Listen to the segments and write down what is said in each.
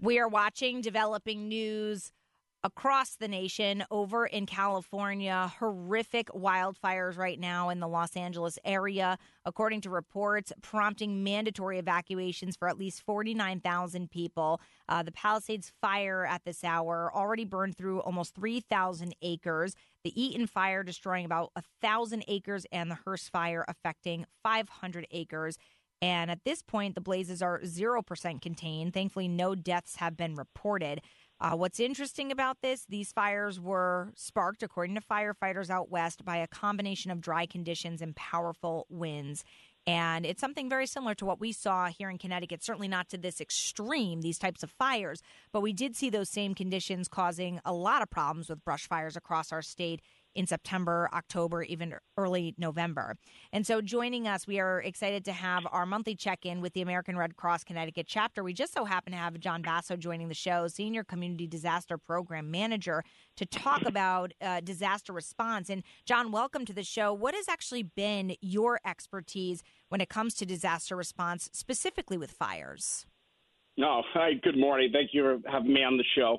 We are watching developing news across the nation. Over in California, horrific wildfires right now in the Los Angeles area, according to reports, prompting mandatory evacuations for at least 49,000 people. The Palisades fire at this hour already burned through almost 3,000 acres. The Eaton fire destroying about 1,000 acres, and the Hearst fire affecting 500 acres. And at this point, the blazes are 0% contained. Thankfully, no deaths have been reported. What's interesting about this, these fires were sparked, according to firefighters out west, by a combination of dry conditions and powerful winds. And it's something very similar to what we saw here in Connecticut, certainly not to this extreme, these types of fires, but we did see those same conditions causing a lot of problems with brush fires across our state in September, October, even early November. And so joining us, we are excited to have our monthly check-in with the American Red Cross Connecticut chapter. We just so happen to have John Basso joining the show, Senior Community Disaster Program Manager, to talk about disaster response. And John, welcome to the show. What has actually been your expertise when it comes to disaster response, specifically with fires? No, hi, good morning. Thank you for having me on the show.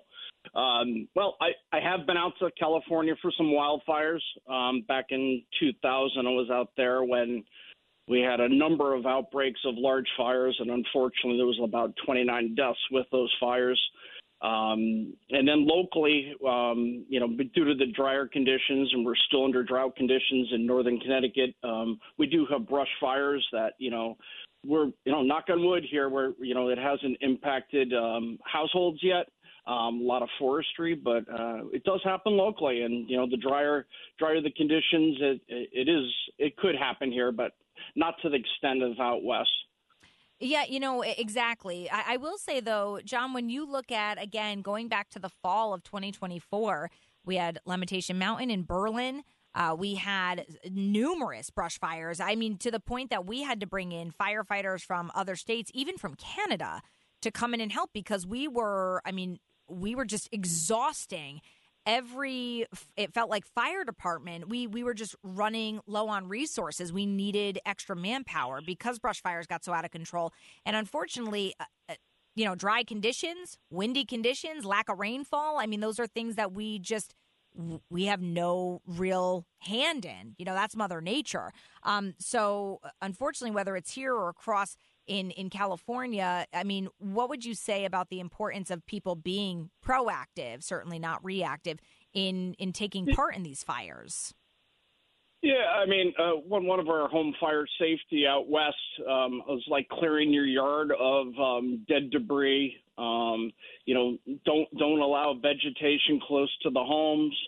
Well, I have been out to California for some wildfires. Back in 2000, I was out there when we had a number of outbreaks of large fires, and unfortunately there was about 29 deaths with those fires. And then locally, due to the drier conditions, and we're still under drought conditions in northern Connecticut, we do have brush fires that, we're, knock on wood here, where, it hasn't impacted households yet. A lot of forestry, but it does happen locally. And, the drier the conditions, it could happen here, but not to the extent of out west. Yeah, exactly. I will say, though, John, when you look at, again, going back to the fall of 2024, we had Lamentation Mountain in Berlin. We had numerous brush fires. I mean, to the point that we had to bring in firefighters from other states, even from Canada, to come in and help, because we were just exhausting it felt like fire department. We were just running low on resources. We needed extra manpower because brush fires got so out of control. And unfortunately, dry conditions, windy conditions, lack of rainfall. I mean, those are things that we have no real hand in. That's Mother Nature. So unfortunately, whether it's here or across in California, I mean, what would you say about the importance of people being proactive, certainly not reactive, in taking part in these fires? Yeah, I mean, one of our home fire safety out west was like clearing your yard of dead debris. Don't allow vegetation close to the homes.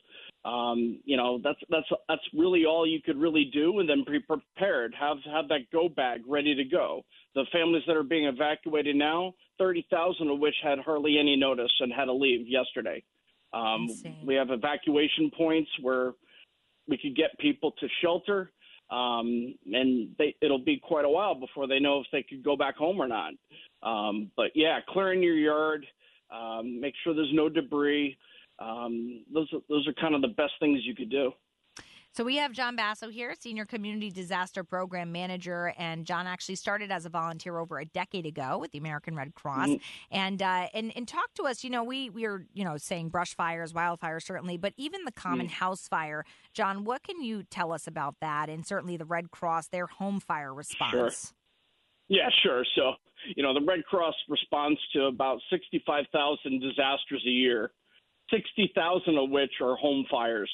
That's really all you could really do, and then be prepared. Have that go bag ready to go. The families that are being evacuated now, 30,000 of which had hardly any notice and had to leave yesterday. We have evacuation points where we could get people to shelter, and it'll be quite a while before they know if they could go back home or not. But yeah, clearing your yard, make sure there's no debris. Those are kind of the best things you could do. So we have John Basso here, Senior Community Disaster Program Manager, and John actually started as a volunteer over a decade ago with the American Red Cross. Mm-hmm. And talk to us, we are, saying brush fires, wildfires, certainly, but even the common house fire. John, what can you tell us about that? And certainly the Red Cross, their home fire response. Sure. Yeah, sure. So, the Red Cross responds to about 65,000 disasters a year, 60,000 of which are home fires.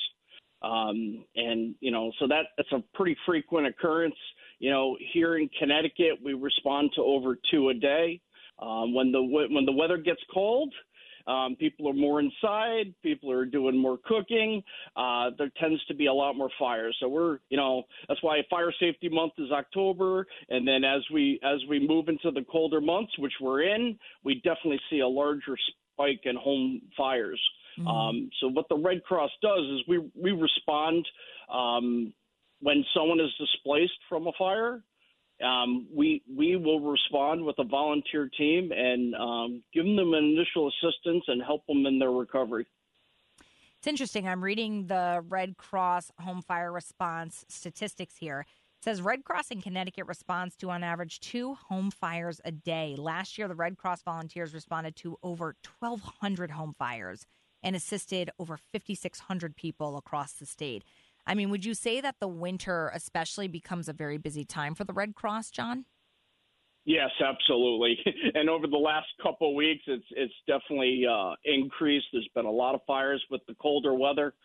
So that's a pretty frequent occurrence. Here in Connecticut, we respond to over 2 a day. When the weather gets cold, people are more inside. People are doing more cooking. There tends to be a lot more fires. So that's why Fire Safety Month is October. And then as we move into the colder months, which we're in, we definitely see a larger spike in home fires. Mm-hmm. So what the Red Cross does is we respond when someone is displaced from a fire. We will respond with a volunteer team and give them initial assistance and help them in their recovery. It's interesting. I'm reading the Red Cross home fire response statistics here. says Red Cross in Connecticut responds to, on average, 2 home fires a day. Last year, the Red Cross volunteers responded to over 1,200 home fires and assisted over 5,600 people across the state. I mean, would you say that the winter especially becomes a very busy time for the Red Cross, John? Yes, absolutely. And over the last couple of weeks, it's definitely increased. There's been a lot of fires with the colder weather.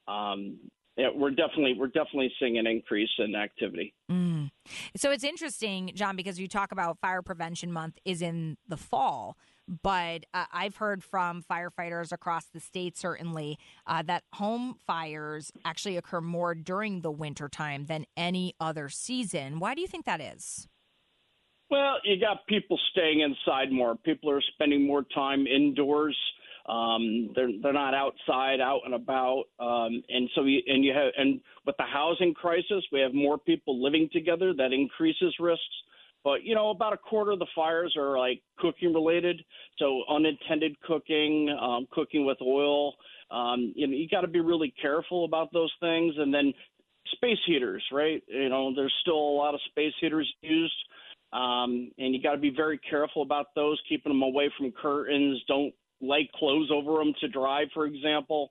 We're definitely seeing an increase in activity. So it's interesting, John, because you talk about Fire Prevention Month is in the fall, but I've heard from firefighters across the state, certainly, that home fires actually occur more during the wintertime than any other season. Why do you think that is? Well, you got people staying inside more. People are spending more time indoors. They're not outside, out and about, and with the housing crisis, we have more people living together. That increases risks. But about a quarter of the fires are like cooking related, so unintended cooking, cooking with oil. You got to be really careful about those things. And then space heaters, right? There's still a lot of space heaters used. And you got to be very careful about those, keeping them away from curtains. Don't lay clothes over them to dry, for example.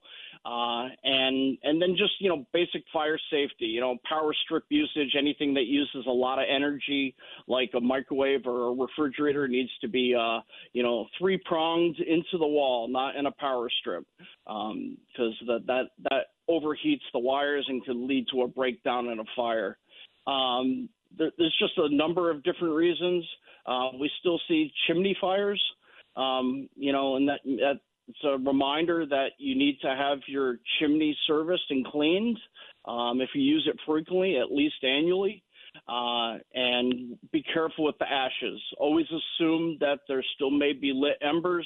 And then just, basic fire safety, power strip usage, anything that uses a lot of energy, like a microwave or a refrigerator, needs to be, 3-pronged into the wall, not in a power strip, because that overheats the wires and can lead to a breakdown in a fire. There's just a number of different reasons. We still see chimney fires, and it's a reminder that you need to have your chimney serviced and cleaned. If you use it frequently, at least annually, and be careful with the ashes. Always assume that there still may be lit embers,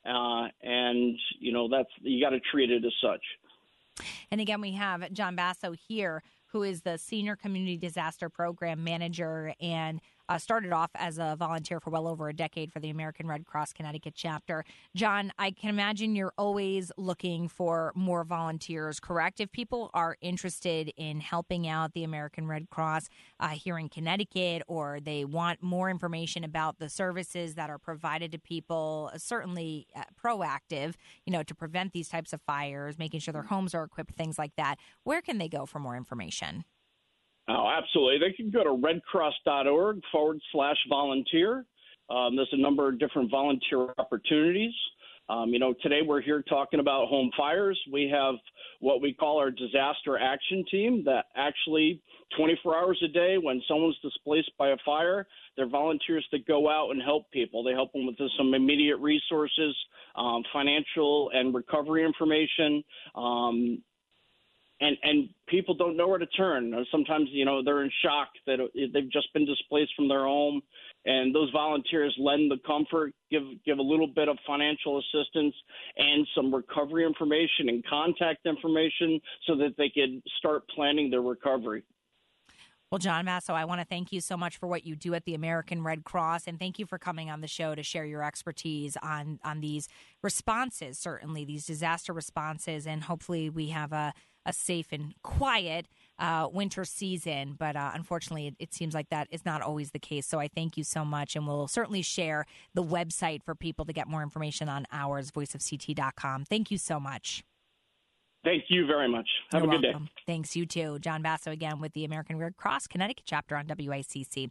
and you got to treat it as such. And again, we have John Basso here, who is the Senior Community Disaster Program Manager and started off as a volunteer for well over a decade for the American Red Cross Connecticut chapter. John, I can imagine you're always looking for more volunteers, correct? If people are interested in helping out the American Red Cross here in Connecticut, or they want more information about the services that are provided to people, certainly proactive, to prevent these types of fires, making sure their homes are equipped, things like that, where can they go for more information? Oh, absolutely. They can go to redcross.org/volunteer. There's a number of different volunteer opportunities. Today we're here talking about home fires. We have what we call our disaster action team that actually 24 hours a day, when someone's displaced by a fire, they're volunteers that go out and help people. They help them with some immediate resources, financial and recovery information. And people don't know where to turn. Sometimes, they're in shock that they've just been displaced from their home. And those volunteers lend the comfort, give a little bit of financial assistance and some recovery information and contact information so that they could start planning their recovery. Well, John Basso, I want to thank you so much for what you do at the American Red Cross, and thank you for coming on the show to share your expertise on these responses, certainly these disaster responses, and hopefully we have a safe and quiet winter season. But unfortunately, it seems like that is not always the case. So I thank you so much, and we'll certainly share the website for people to get more information on ours, voiceofct.com. Thank you so much. Thank you very much. Have You're a good welcome. Thanks, you too. John Basso again with the American Red Cross Connecticut chapter on WICC.